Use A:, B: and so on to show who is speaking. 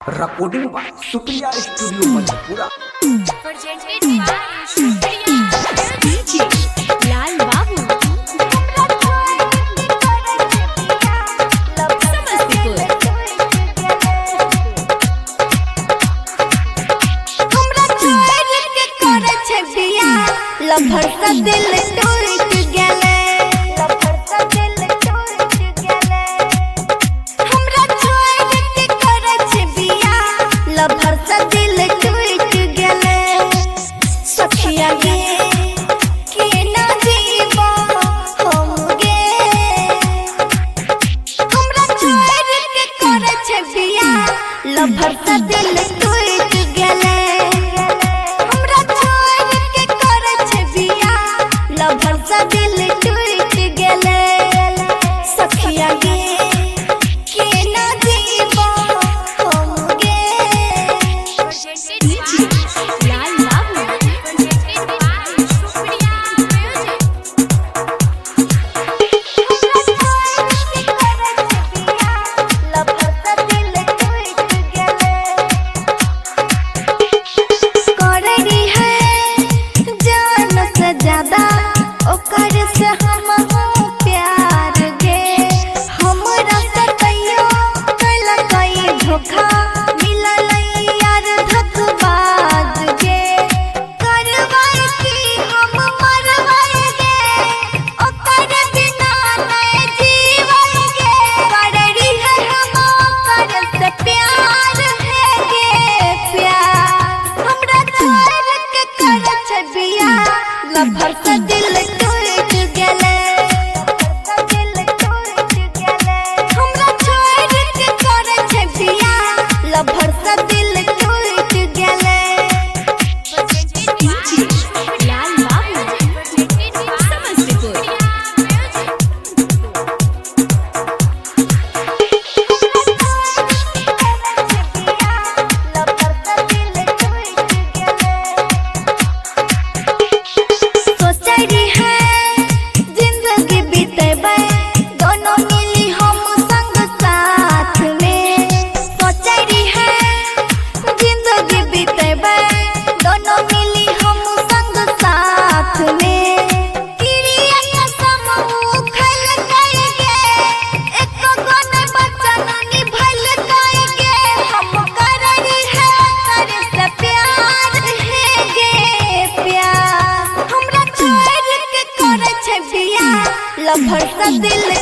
A: Recording by Supriya studio Madhepura.
B: presented by Supriya DJ Lal Babu
C: lover सा दिल टूट गेले, लभर सा दिल टूट गेले, हमरा छोड़ के करे छे बिया, लभर सा दिल टूट गेले, सखिया गे के ना जीवा हम गे, हमरा छोड़ के करे छे बिया, लभर सा दिल टूट गेले, लभर सा दिल टूट गेले, सखिया गे के ना जीवा हम गे।
B: लाल बाबू presented by Supriya
C: लभर सा दिल टूट गेले, करेरी है जान से ज्यादा ओकर से हम प्यार गे, हमरा से कहियो कल कई धोखा मिलल यार धकबाज गे, करवाई की हम मरवाई गे, ओकर बिना नहीं जीवाई गे, करेरी है हम ओकर से प्यार है गे प्यार, हमरा छोड़ के करे छे बिया, लभर सा दिल टूट गेले, हमरा छोड़ के करे छे बिया, लभर सा दिल टूट गेले।
B: लाल बाबू समस्तीपुर
C: सोचरी है जिंदगी बीतेबे दोनों मिली हम संग साथ में, सोचरी है जिंदगी बीतेबे दोनों मिली हम संग साथ में, क्रिया कसम खल गए गे, एक गन बचन निभल गए गे, हम कररी है कर से प्यार है गे प्यार, हमरा छोड़ के करे छे बिया, लभर सा दिल